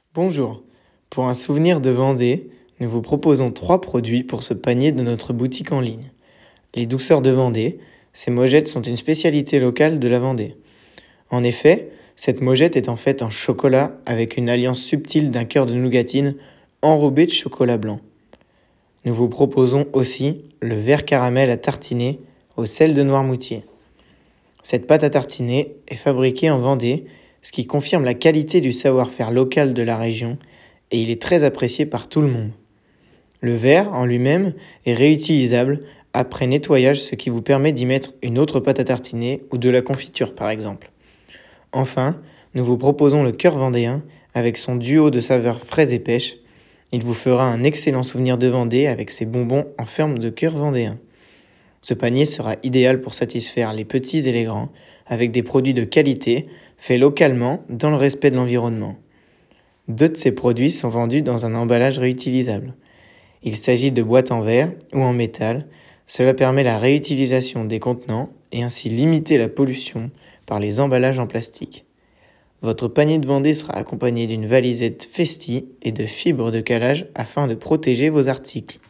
Bonjour, pour un souvenir de Vendée, nous vous proposons 3 produits pour ce panier de notre boutique en ligne. Les douceurs de Vendée, ces mojettes sont une spécialité locale de la Vendée. En effet, cette mojette est en fait en chocolat avec une alliance subtile d'un cœur de nougatine enrobé de chocolat blanc. Nous vous proposons aussi le verre caramel à tartiner au sel de Noirmoutier. Cette pâte à tartiner est fabriquée en Vendée, ce qui confirme la qualité du savoir-faire local de la région, et il est très apprécié par tout le monde. Le verre en lui-même est réutilisable après nettoyage, ce qui vous permet d'y mettre une autre pâte à tartiner ou de la confiture par exemple. Enfin, nous vous proposons le cœur vendéen avec son duo de saveurs fraises et pêche. Il vous fera un excellent souvenir de Vendée avec ses bonbons en forme de cœur vendéen. Ce panier sera idéal pour satisfaire les petits et les grands, avec des produits de qualité, faits localement dans le respect de l'environnement. 2 de ces produits sont vendus dans un emballage réutilisable. Il s'agit de boîtes en verre ou en métal. Cela permet la réutilisation des contenants et ainsi limiter la pollution par les emballages en plastique. Votre panier de Vendée sera accompagné d'une valisette Festi et de fibres de calage afin de protéger vos articles.